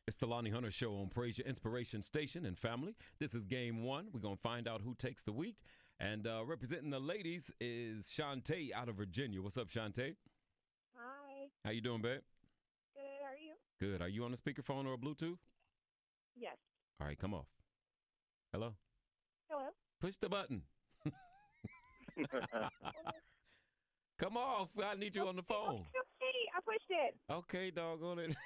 It's the Lonnie Hunter Show on Praise Your Inspiration Station and family. This is game one. We're going to find out who takes the week. And representing the ladies is Shantae out of Virginia. What's up, Shantae? Hi. How you doing, babe? Good. How are you? Good. Are you on a speakerphone or a Bluetooth? Yes. All right, come off. Hello? Hello. Push the button. Come off. I need you on the phone. Okay, I pushed it. Okay, doggone it.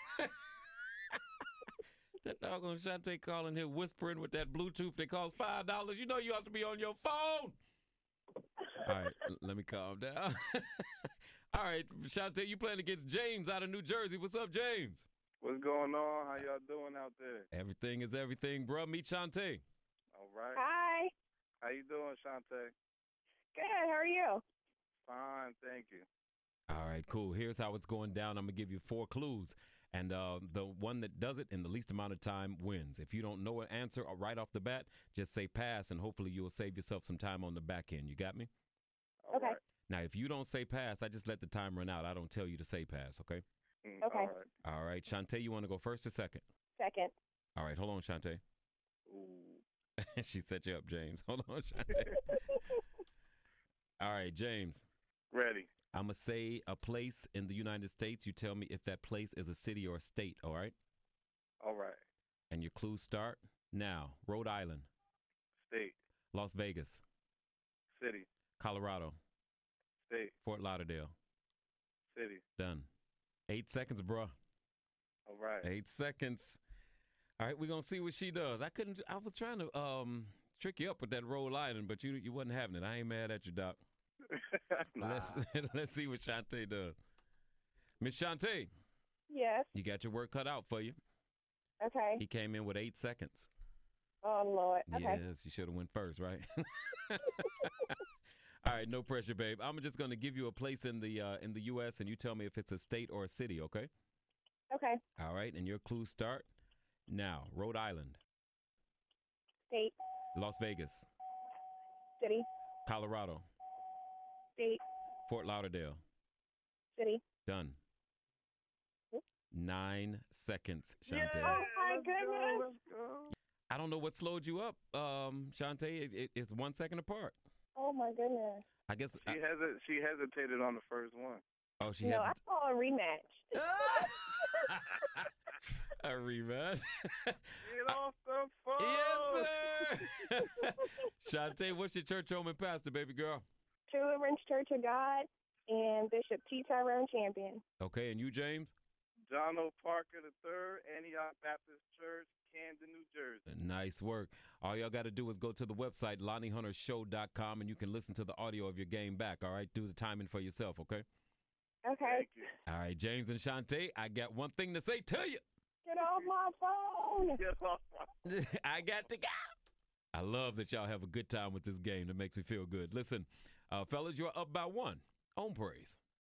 That doggone Shantae calling here whispering with that Bluetooth that costs $5. You know you have to be on your phone. All right, let me calm down. All right, Shantae, you playing against James out of New Jersey. What's up, James? What's going on? How y'all doing out there? Everything is everything, bro. Meet Shantae. All right. Hi. How you doing, Shantae? Good. How are you? Fine, thank you. All right, cool. Here's how it's going down. I'm going to give you 4 clues. And the one that does it in the least amount of time wins. If you don't know an answer right off the bat, just say pass, and hopefully you'll save yourself some time on the back end. You got me? All Okay. right. Now, if you don't say pass, I just let the time run out. I don't tell you to say pass, okay? Okay. All right. All right. Shantae, you want to go first or second? Second. All right. Hold on, Shantae. Ooh. She set you up, James. Hold on, Shantae. All right, James. Ready. I'm going to say a place in the United States. You tell me if that place is a city or a state, all right? All right. And your clues start now. Rhode Island, State. Las Vegas, City. Colorado, State. Fort Lauderdale. City. Done. 8 seconds, bruh. All right. 8 seconds. All right, we're going to see what she does. I was trying to trick you up with that Rhode Island, but you wasn't having it. I ain't mad at you, Doc. Nah. Let's see what Shantae does. Miss Shantae, Yes. you got your work cut out for you. Okay. He came in with 8 seconds. Oh, Lord. Okay. Yes, you should have went first, right? All right, no pressure, babe. I'm just going to give you a place in the U.S. and you tell me if it's a state or a city, okay? Okay. All right, and your clues start now. Rhode Island, State. Las Vegas, City. Colorado, State. Fort Lauderdale. City. Done. Oop. 9 seconds, Shantae. Yeah, Oh, my let's go, goodness. let's go. I don't know what slowed you up, Shantae. It's 1 second apart. Oh, my goodness. I guess. She hesitated on the first one. Oh, she No, has I saw a rematch. a rematch. Get off the phone. Yes, sir. Shantae, what's your church home and pastor, baby girl? Deliverance Church of God and Bishop T. Tyrone Champion. Okay, and you, James? John O. Parker III, Antioch Baptist Church, Camden, New Jersey. Nice work. All y'all got to do is go to the website, LonnieHunterShow.com, and you can listen to the audio of your game back, all right? Do the timing for yourself, okay? Okay. Thank you. All right, James and Shantae, I got one thing to say to you. Get off my phone. Get off my I got to go. I love that y'all have a good time with this game. That makes me feel good. Listen, fellas, you're up by 1 on Praise.